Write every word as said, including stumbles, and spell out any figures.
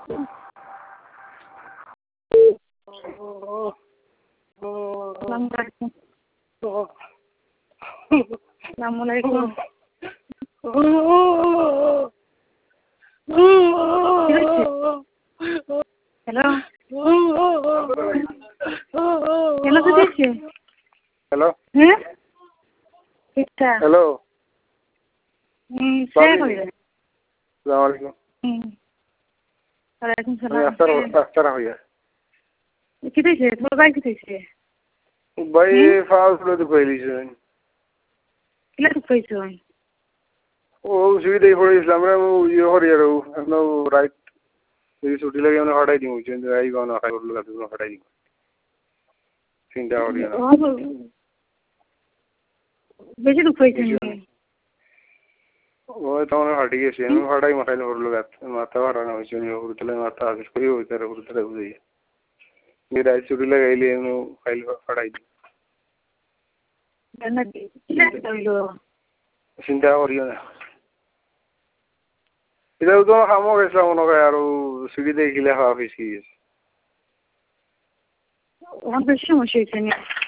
Assalamualaikum. Assalamualaikum. Hello. Hello দিয়েছে? Hello. হ্যাঁ? এটা। Hello. হুম, কে কইলে? Assalamu alaikum. হুম। ওয়ালাইকুম আমি সালাম। আস্তার আস্তার হইয়া। কি দিয়েছে? তোমার ভাই কি দিয়েছে? ভাই ফাউল করে তো কইলিছে। কিলা তো কইছো? ও সুবিধা পড়ে ইসলাম রে ও ইয়ে হরিয়া রো নো রাইট এই ছুটি লাগে আমরা হটাই দিমু কিন্তু এই কোন হটাই করলো কাজ হটাই দিমু চিন্তা হরিয়া না বেশি দুঃখ হইছে ও তো আমরা হটাই গেছি আমি হটাই মাথায় করলো কাজ মাথা ভরা না হইছে নি উড়তলে মাথা আগে কই হইছে রে উড়তলে বুঝি মেরা ছুটি লাগাইলে আমি ফাইল হটাই দিই না কিলা কইলো চিন্তা হরিয়া না এটা তো কামো গেছে মনে হয় আর সিঁড়ি দেখিলে হওয়া বেশি অনেক বেশি সমস্যা হয়েছে